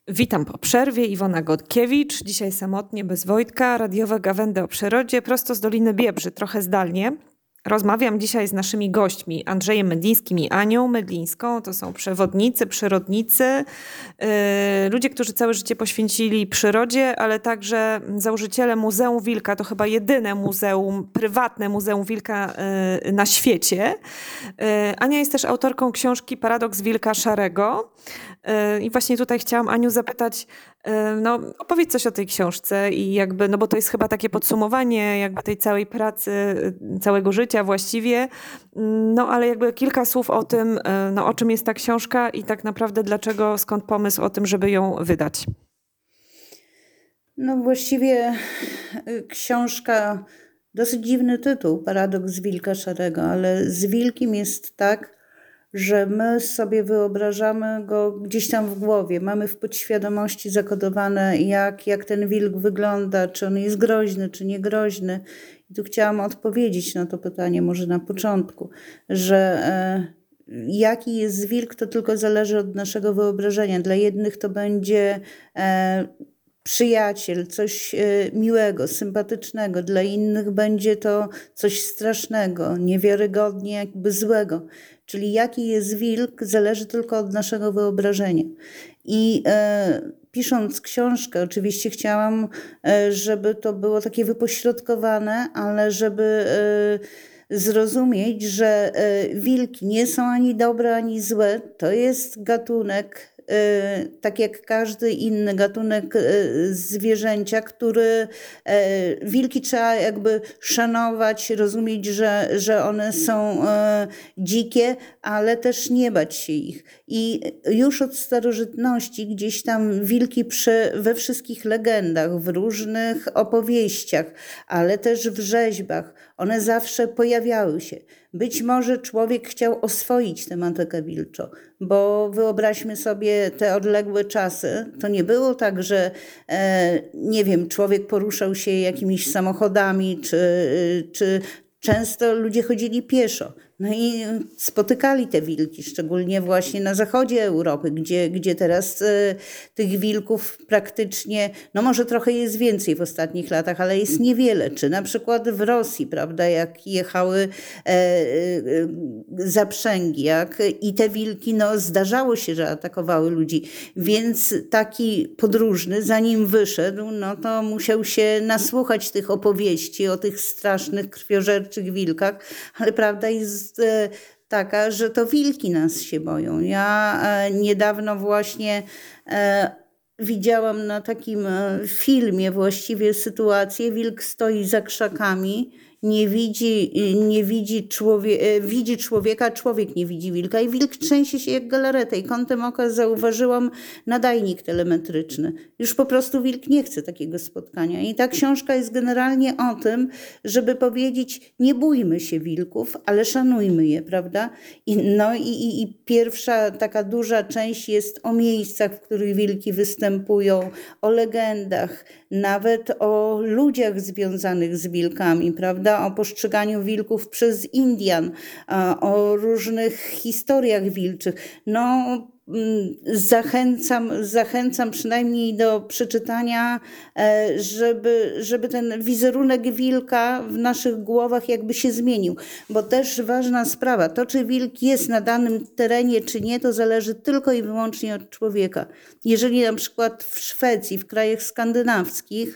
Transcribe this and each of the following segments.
Witam po przerwie, Iwona Godkiewicz. Dzisiaj samotnie, bez Wojtka, radiowe gawędy o przyrodzie, prosto z Doliny Biebrzy, trochę zdalnie. Rozmawiam dzisiaj z naszymi gośćmi, Andrzejem Mydlińskim i Anią Mydlińską. To są przewodnicy, przyrodnicy, ludzie, którzy całe życie poświęcili przyrodzie, ale także założyciele Muzeum Wilka. To chyba jedyne muzeum, prywatne Muzeum Wilka na świecie. Ania jest też autorką książki Paradoks Wilka Szarego. I właśnie tutaj chciałam Aniu zapytać, opowiedz coś o tej książce i bo to jest chyba takie podsumowanie tej całej pracy, całego życia właściwie, ale kilka słów o tym, o czym jest ta książka i tak naprawdę dlaczego, skąd pomysł o tym, żeby ją wydać. No właściwie książka, dosyć dziwny tytuł, Paradoks Wilka Szarego, ale z wilkiem jest tak, że my sobie wyobrażamy go gdzieś tam w głowie. Mamy w podświadomości zakodowane, jak ten wilk wygląda, czy on jest groźny, czy niegroźny. I tu chciałam odpowiedzieć na to pytanie może na początku, że jaki jest wilk, to tylko zależy od naszego wyobrażenia. Dla jednych to będzie przyjaciel, coś miłego, sympatycznego. Dla innych będzie to coś strasznego, niewiarygodnie złego. Czyli jaki jest wilk, zależy tylko od naszego wyobrażenia. I pisząc książkę, oczywiście chciałam, żeby to było takie wypośrodkowane, ale żeby zrozumieć, że wilki nie są ani dobre, ani złe. To jest gatunek, tak jak każdy inny gatunek zwierzęcia, który wilki trzeba szanować, rozumieć, że one są dzikie, ale też nie bać się ich. I już od starożytności gdzieś tam wilki we wszystkich legendach, w różnych opowieściach, ale też w rzeźbach, one zawsze pojawiały się. Być może człowiek chciał oswoić tematykę wilczą, bo wyobraźmy sobie te odległe czasy. To nie było tak, że człowiek poruszał się jakimiś samochodami, czy często ludzie chodzili pieszo. No i spotykali te wilki, szczególnie właśnie na zachodzie Europy, gdzie teraz tych wilków praktycznie, może trochę jest więcej w ostatnich latach, ale jest niewiele. Czy na przykład w Rosji, prawda, jak jechały zaprzęgi, i te wilki, zdarzało się, że atakowały ludzi. Więc taki podróżny, zanim wyszedł, to musiał się nasłuchać tych opowieści o tych strasznych, krwiożerczych wilkach, ale prawda jest taka, że to wilki nas się boją. Ja niedawno właśnie widziałam na takim filmie właściwie sytuację. Wilk stoi za krzakami, widzi człowieka, człowiek nie widzi wilka i wilk trzęsie się jak galareta i kątem oka zauważyłam nadajnik telemetryczny. Już po prostu wilk nie chce takiego spotkania. I ta książka jest generalnie o tym, żeby powiedzieć, nie bójmy się wilków, ale szanujmy je, prawda? I pierwsza taka duża część jest o miejscach, w których wilki występują, o legendach, nawet o ludziach związanych z wilkami, prawda? O postrzeganiu wilków przez Indian, o różnych historiach wilczych. Zachęcam przynajmniej do przeczytania, żeby ten wizerunek wilka w naszych głowach się zmienił. Bo też ważna sprawa, to czy wilk jest na danym terenie, czy nie, to zależy tylko i wyłącznie od człowieka. Jeżeli na przykład w Szwecji, w krajach skandynawskich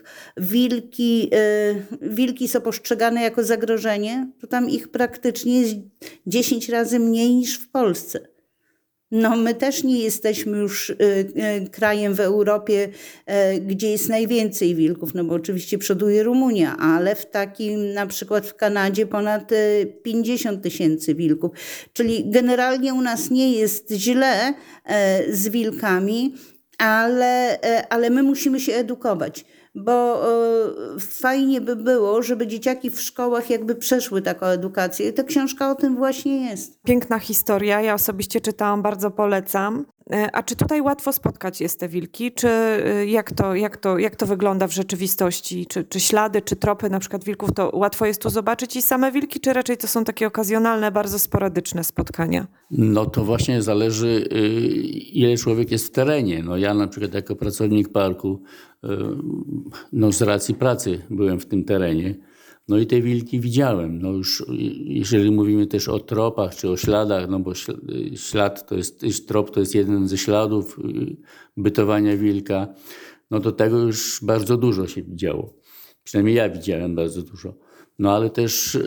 wilki są postrzegane jako zagrożenie, to tam ich praktycznie jest 10 razy mniej niż w Polsce. My też nie jesteśmy już krajem w Europie, gdzie jest najwięcej wilków, bo oczywiście przoduje Rumunia, ale w takim na przykład w Kanadzie ponad 50 000 wilków. Czyli generalnie u nas nie jest źle z wilkami, ale my musimy się edukować. Bo fajnie by było, żeby dzieciaki w szkołach przeszły taką edukację. I ta książka o tym właśnie jest. Piękna historia, ja osobiście czytałam, bardzo polecam. A czy tutaj łatwo spotkać jest te wilki? Czy jak to wygląda w rzeczywistości? Czy ślady, czy tropy na przykład wilków, to łatwo jest tu zobaczyć i same wilki, czy raczej to są takie okazjonalne, bardzo sporadyczne spotkania? No to właśnie zależy, ile człowiek jest w terenie. No ja na przykład jako pracownik parku, no z racji pracy byłem w tym terenie. No i te wilki widziałem. No już jeżeli mówimy też o tropach czy o śladach, no bo trop to jest jeden ze śladów bytowania wilka, no to tego już bardzo dużo się widziało. Przynajmniej ja widziałem bardzo dużo. No ale też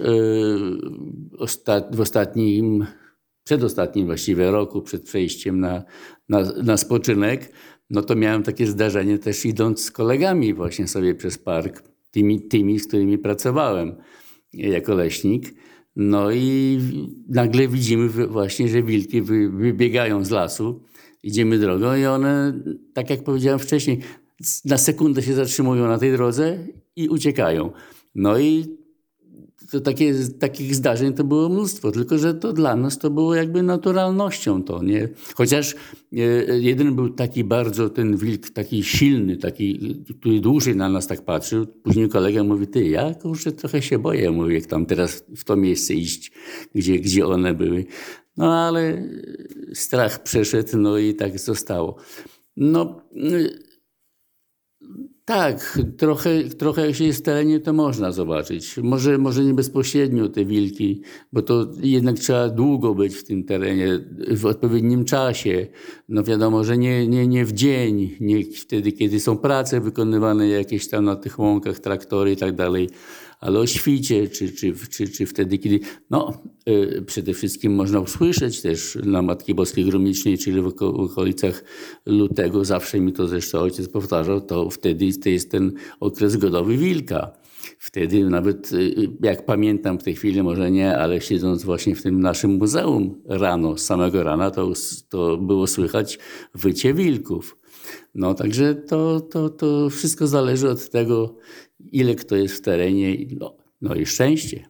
przedostatnim właściwie roku przed przejściem na spoczynek, no to miałem takie zdarzenie też idąc z kolegami właśnie sobie przez park, tymi, z którymi pracowałem jako leśnik. No i nagle widzimy właśnie, że wilki wybiegają z lasu, idziemy drogą i one, tak jak powiedziałem wcześniej, na sekundę się zatrzymują na tej drodze i uciekają. No i to takich zdarzeń to było mnóstwo, tylko że to dla nas to było jakby naturalnością to, nie? Chociaż jeden był taki bardzo, ten wilk taki silny, taki, który dłużej na nas tak patrzył. Później kolega mówi, ja kurczę trochę się boję, mówię, jak tam teraz w to miejsce iść, gdzie one były. No ale strach przeszedł, no i tak zostało. No tak, trochę jak się jest w terenie, to można zobaczyć. Może nie bezpośrednio te wilki, bo to jednak trzeba długo być w tym terenie, w odpowiednim czasie. No wiadomo, że nie w dzień, nie wtedy, kiedy są prace wykonywane jakieś tam na tych łąkach, traktory i tak dalej, ale o świcie, czy wtedy, kiedy... przede wszystkim można usłyszeć też na Matki Boskiej Grumicznej, czyli w okolicach lutego, zawsze mi to zresztą ojciec powtarzał, to wtedy to jest ten okres godowy wilka. Wtedy nawet, jak pamiętam w tej chwili, może nie, ale siedząc właśnie w tym naszym muzeum rano, z samego rana, to było słychać wycie wilków. No także to wszystko zależy od tego, ile kto jest w terenie. No i szczęście.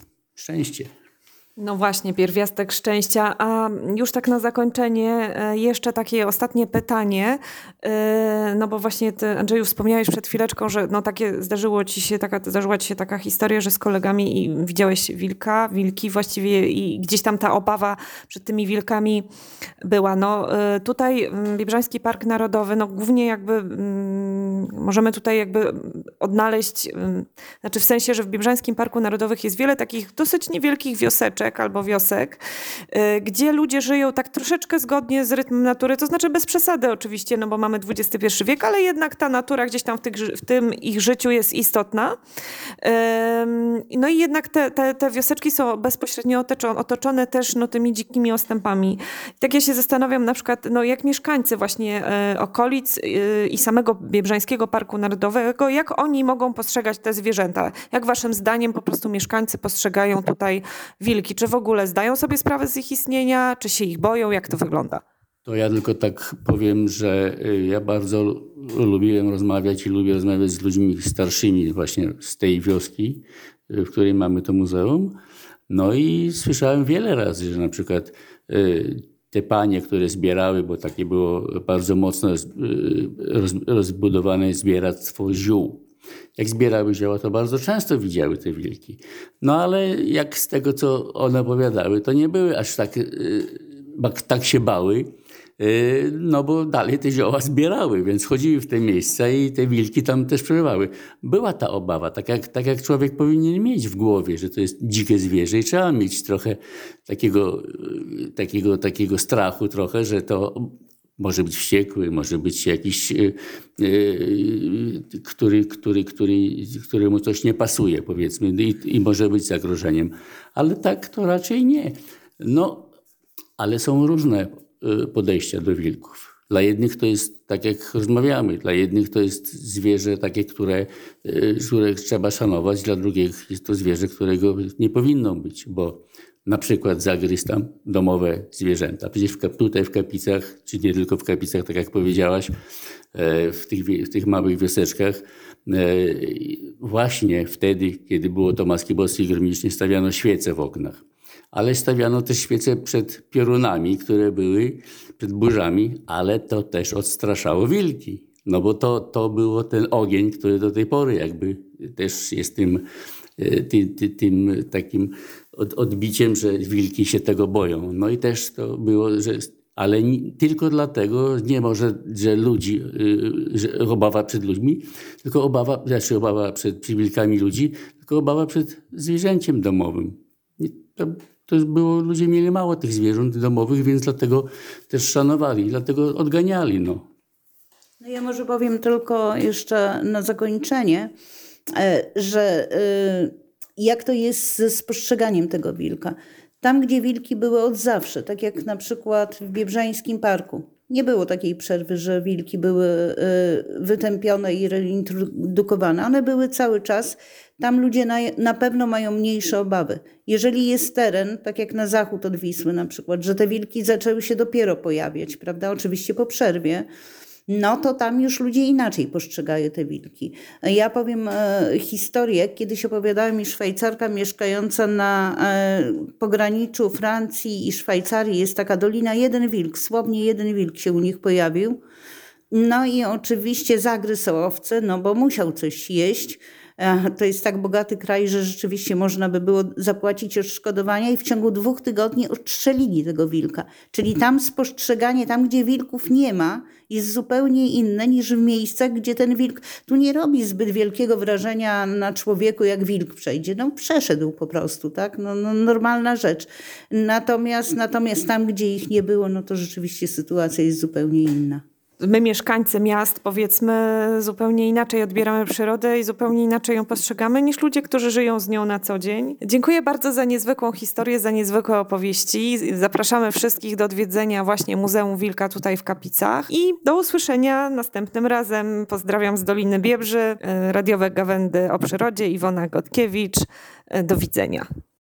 No właśnie, pierwiastek szczęścia. A już tak na zakończenie jeszcze takie ostatnie pytanie. No bo właśnie ty, Andrzeju, wspomniałeś przed chwileczką, że no takie zdarzyła ci się taka historia, że z kolegami i widziałeś wilki właściwie i gdzieś tam ta obawa przed tymi wilkami była. No tutaj Biebrzański Park Narodowy, no głównie jakby możemy tutaj jakby odnaleźć, znaczy w sensie, że w Biebrzańskim Parku Narodowym jest wiele takich dosyć niewielkich wioseczek albo wiosek, gdzie ludzie żyją tak troszeczkę zgodnie z rytmem natury, to znaczy bez przesady oczywiście, no bo mamy XXI wiek, ale jednak ta natura gdzieś tam w tym ich życiu jest istotna. No i jednak te wioseczki są bezpośrednio otoczone też no, tymi dzikimi ostępami. Tak ja się zastanawiam na przykład, no jak mieszkańcy właśnie okolic i samego Biebrzańskiego Parku Narodowego, jak oni mogą postrzegać te zwierzęta? Jak waszym zdaniem po prostu mieszkańcy postrzegają tutaj wilki? Czy w ogóle zdają sobie sprawę z ich istnienia? Czy się ich boją? Jak to wygląda? To ja tylko tak powiem, że ja bardzo lubiłem rozmawiać i lubię rozmawiać z ludźmi starszymi właśnie z tej wioski, w której mamy to muzeum. No i słyszałem wiele razy, że na przykład te panie, które zbierały, bo takie było bardzo mocno rozbudowane zbieractwo ziół. Jak zbierały zioła, to bardzo często widziały te wilki. No ale jak z tego, co one opowiadały, to nie były aż tak się bały, no bo dalej te zioła zbierały, więc chodziły w te miejsca i te wilki tam też przebywały. Była ta obawa, tak jak człowiek powinien mieć w głowie, że to jest dzikie zwierzę i trzeba mieć trochę takiego strachu trochę, że to może być wściekły, może być jakiś, któremu coś nie pasuje, powiedzmy, i może być zagrożeniem. Ale tak to raczej nie. No, ale są różne podejścia do wilków. Dla jednych to jest, tak jak rozmawiamy, dla jednych to jest zwierzę takie, które trzeba szanować, dla drugich jest to zwierzę, którego nie powinno być, bo na przykład zagryzł tam domowe zwierzęta. Przecież tutaj w Kapicach, czy nie tylko w Kapicach, tak jak powiedziałaś, w tych małych wioseczkach, właśnie wtedy, kiedy było to Matki Boskiej Grumicznej, stawiano świece w oknach. ale stawiano też świece przed piorunami, które były przed burzami, ale to też odstraszało wilki. No bo to było ten ogień, który do tej pory jakby też jest tym takim odbiciem, że wilki się tego boją. No i też to było, że ale tylko dlatego nie może, że ludzi, że obawa przed ludźmi, tylko obawa przed wilkami ludzi, tylko obawa przed zwierzęciem domowym. To było, ludzie mieli mało tych zwierząt domowych, więc dlatego też szanowali, dlatego odganiali. No ja może powiem tylko jeszcze na zakończenie, że jak to jest ze spostrzeganiem tego wilka. Tam, gdzie wilki były od zawsze, tak jak na przykład w Biebrzańskim Parku, nie było takiej przerwy, że wilki były wytępione i reintrodukowane. One były cały czas. Tam ludzie na pewno mają mniejsze obawy. Jeżeli jest teren, tak jak na zachód od Wisły na przykład, że te wilki zaczęły się dopiero pojawiać, prawda? Oczywiście po przerwie. No to tam już ludzie inaczej postrzegają te wilki. Ja powiem historię. Kiedyś opowiadała mi Szwajcarka mieszkająca na pograniczu Francji i Szwajcarii. Jest taka dolina, słownie jeden wilk się u nich pojawił. No i oczywiście zagryzł owce, no bo musiał coś jeść. To jest tak bogaty kraj, że rzeczywiście można by było zapłacić odszkodowania i w ciągu 2 tygodni odstrzelili tego wilka. Czyli tam spostrzeganie, tam gdzie wilków nie ma, jest zupełnie inne niż w miejscach, gdzie ten wilk tu nie robi zbyt wielkiego wrażenia na człowieku, jak wilk przejdzie. No przeszedł po prostu, tak? No normalna rzecz. Natomiast tam, gdzie ich nie było, no to rzeczywiście sytuacja jest zupełnie inna. My, mieszkańcy miast, powiedzmy, zupełnie inaczej odbieramy przyrodę i zupełnie inaczej ją postrzegamy niż ludzie, którzy żyją z nią na co dzień. Dziękuję bardzo za niezwykłą historię, za niezwykłe opowieści. Zapraszamy wszystkich do odwiedzenia właśnie Muzeum Wilka tutaj w Kapicach i do usłyszenia następnym razem. Pozdrawiam z Doliny Biebrzy, radiowe gawędy o przyrodzie, Iwona Godkiewicz. Do widzenia.